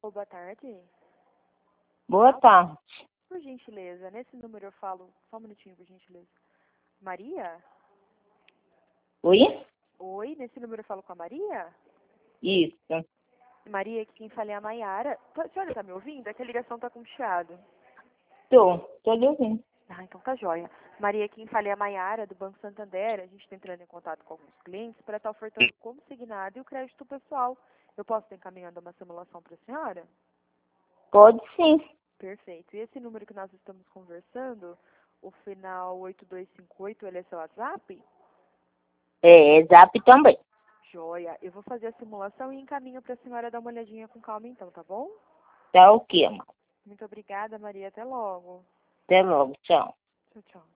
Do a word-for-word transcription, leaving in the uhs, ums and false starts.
Boa tarde. Boa tarde. Por gentileza, nesse número eu falo... Só um minutinho, por gentileza. Maria? Oi? Oi, nesse número eu falo com a Maria? Isso. Maria, aqui quem fala é a Maiara. Tá- A senhora tá me ouvindo? É que a ligação tá com chiado. Tô. Tô lhe ouvindo. Ah, então tá joia. Maria, quem fala é a Maiara, do Banco Santander. A gente está entrando em contato com alguns clientes para estar ofertando como consignado e o crédito pessoal. Eu posso estar encaminhando uma simulação para a senhora? Pode sim. Perfeito. E esse número que nós estamos conversando, o final oito dois cinco oito, ele é seu WhatsApp? É, zap também. Joia. Eu vou fazer a simulação e encaminho para a senhora dar uma olhadinha com calma então, tá bom? Tá ok, amor. Muito obrigada, Maria. Até logo. Até logo. Tchau. Tchau, tchau.